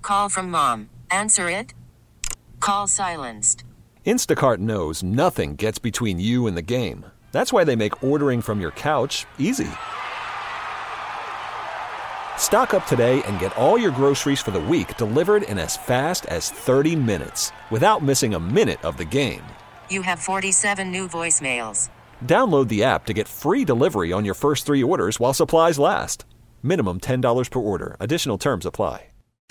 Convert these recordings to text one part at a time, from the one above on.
call from mom. Answer it. Call silenced. Instacart knows nothing gets between you and the game. That's why they make ordering from your couch easy. Stock up today and get all your groceries for the week delivered in as fast as 30 minutes without missing a minute of the game. You have 47 new voicemails. Download the app to get free delivery on your first 3 orders while supplies last. Minimum $10 per order. Additional terms apply.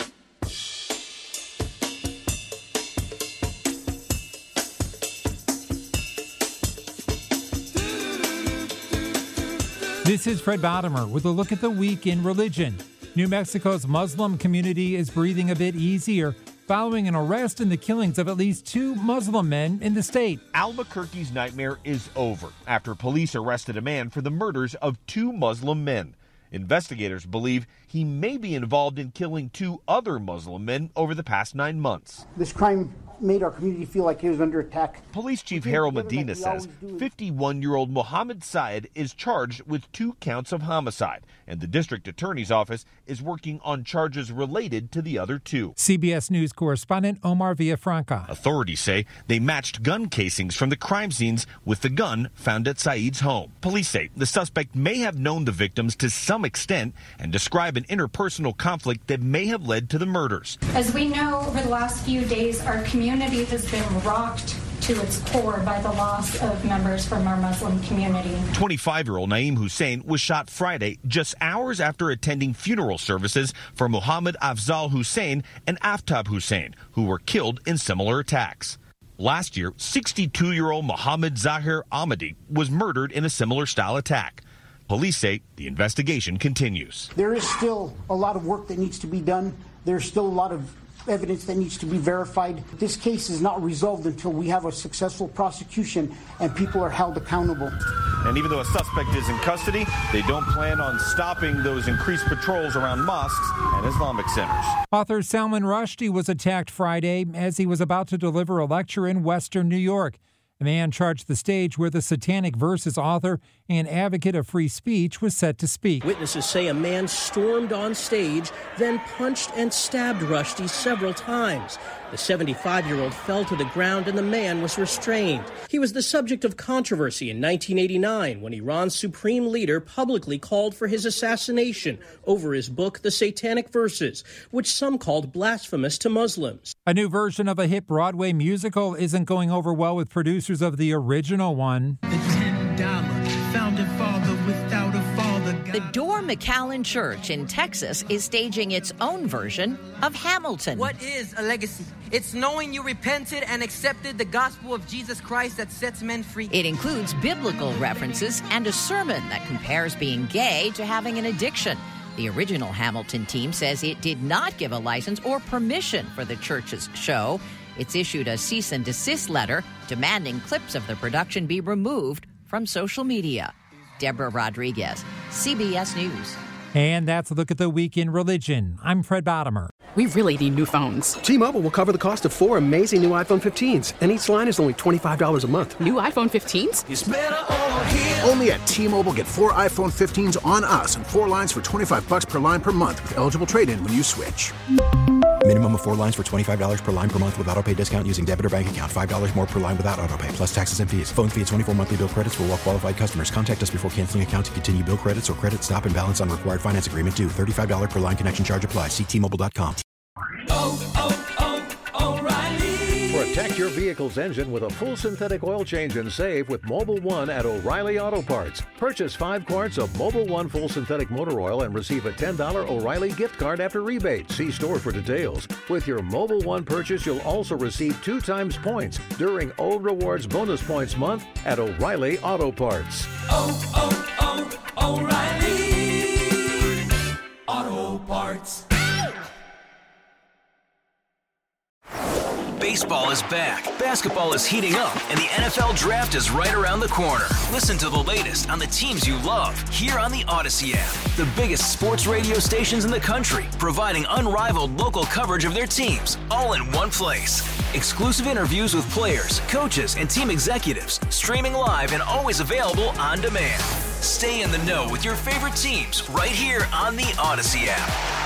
This is Fred Bottomer with a look at the week in religion. New Mexico's Muslim community is breathing a bit easier following an arrest and the killings of at least 2 Muslim men in the state. Albuquerque's nightmare is over after police arrested a man for the murders of 2 Muslim men. Investigators believe he may be involved in killing 2 other Muslim men over the past 9 months. This crime made our community feel like it was under attack. Police Chief Harold Medina says 51-year-old Mohammed Syed is charged with 2 counts of homicide, and the district attorney's office is working on charges related to the other 2. CBS News correspondent Omar Villafranca. Authorities say they matched gun casings from the crime scenes with the gun found at Syed's home. Police say the suspect may have known the victims to some extent and describe an interpersonal conflict that may have led to the murders. As we know, over the last few days, our community has been rocked to its core by the loss of members from our Muslim community. 25-year-old Naeem Hussein was shot Friday, just hours after attending funeral services for Muhammad Afzal Hussein and Aftab Hussein, who were killed in similar attacks. Last year, 62-year-old Muhammad Zahir Ahmadi was murdered in a similar style attack. Police say the investigation continues. There is still a lot of work that needs to be done. There's still a lot of evidence that needs to be verified. This case is not resolved until we have a successful prosecution and people are held accountable. And even though a suspect is in custody, they don't plan on stopping those increased patrols around mosques and Islamic centers. Author Salman Rushdie was attacked Friday as he was about to deliver a lecture in Western New York. A man charged the stage where the Satanic Verses author and advocate of free speech was set to speak. Witnesses say a man stormed on stage, then punched and stabbed Rushdie several times. The 75-year-old fell to the ground and the man was restrained. He was the subject of controversy in 1989 when Iran's supreme leader publicly called for his assassination over his book, The Satanic Verses, which some called blasphemous to Muslims. A new version of a hit Broadway musical isn't going over well with producers of the original one. The $10 founding father without a father. The Door McAllen Church in Texas is staging its own version of Hamilton. What is a legacy? It's knowing you repented and accepted the gospel of Jesus Christ that sets men free. It includes biblical references and a sermon that compares being gay to having an addiction. The original Hamilton team says it did not give a license or permission for the church's show. It's issued a cease and desist letter demanding clips of the production be removed from social media. Deborah Rodriguez, CBS News. And that's a look at the week in religion. I'm Fred Bottomer. We really need new phones. T-Mobile will cover the cost of 4 amazing new iPhone 15s, and each line is only $25 a month. New iPhone 15s? It's better over here. Only at T-Mobile, get 4 iPhone 15s on us and 4 lines for $25 per line per month with eligible trade-in when you switch. Minimum of 4 lines for $25 per line per month with autopay discount using debit or bank account. $5 more per line without autopay, plus taxes and fees. Phone fee at 24 monthly bill credits for well-qualified customers. Contact us before canceling account to continue bill credits or credit stop and balance on required finance agreement due. $35 per line connection charge applies. See T-Mobile.com. O'Reilly. Protect your vehicle's engine with a full synthetic oil change and save with Mobil 1 at O'Reilly Auto Parts. Purchase 5 quarts of Mobil 1 full synthetic motor oil and receive a $10 O'Reilly gift card after rebate. See store for details. With your Mobil 1 purchase, you'll also receive 2 times points during O Rewards Bonus Points Month at O'Reilly Auto Parts. O'Reilly Auto Parts. Baseball is back, basketball is heating up, and the NFL Draft is right around the corner. Listen to the latest on the teams you love here on the Odyssey app. The biggest sports radio stations in the country, providing unrivaled local coverage of their teams, all in one place. Exclusive interviews with players, coaches, and team executives, streaming live and always available on demand. Stay in the know with your favorite teams right here on the Odyssey app.